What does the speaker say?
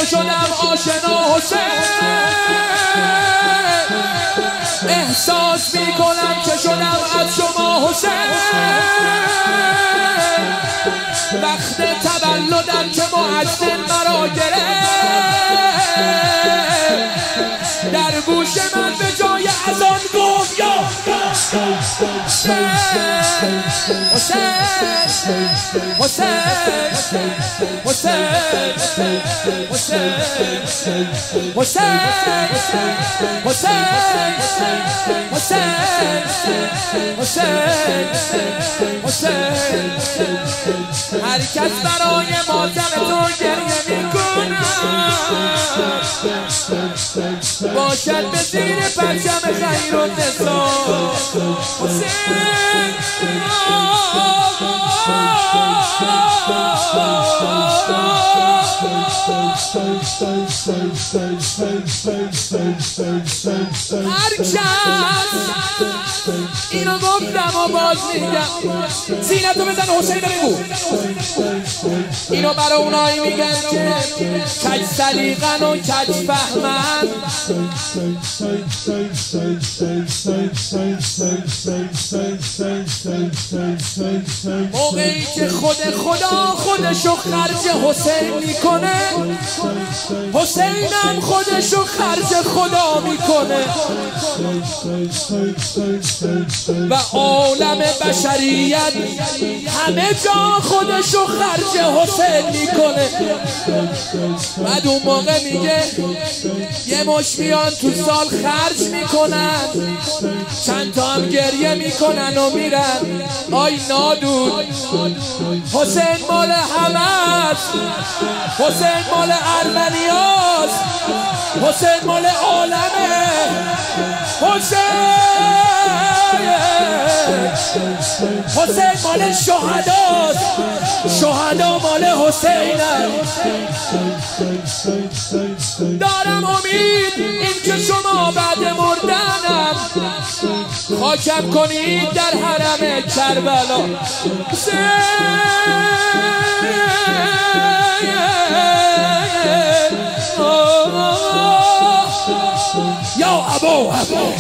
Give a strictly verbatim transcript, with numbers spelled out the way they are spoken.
شدم آشنا حسین، احساس میکنم که شدم از شما حسین. وقت تولدم که مؤذن مرا گرفت، در گوش من به جای اذان گفت یا حسین حسین حسین حسین حسین حسین حسین حسین حسین. هر کس برای ماتم تو گریه میکنه، باشد به زیر پرچم خیرالنسا. حسین هر کس اینو گفتم و باز میگم، سینتو بزن حسین بگو. اینو برای اونایی میگن که کج سلیقن و کج فهمن، موقعی که خود خدا خودشو خرج حسین میکنه، حسینم خودشو خرج خدا میکنه و عالم بشریت همه جا خودشو خرج حسین میکنه. بعد اون موقع میگه یه مش میان تو سال خرج میکنن، چند تا هم گریه میکنن و میرن. آی نادود، حسین مال همه است، حسین مال ارمنیاست، حسین مال عالمه. حسین حسین مال شهداست، شهدا مال حسینه. دارم امید این که شما بعد مردنم خاکم کنید در حرم کربلا. یا ابو ابو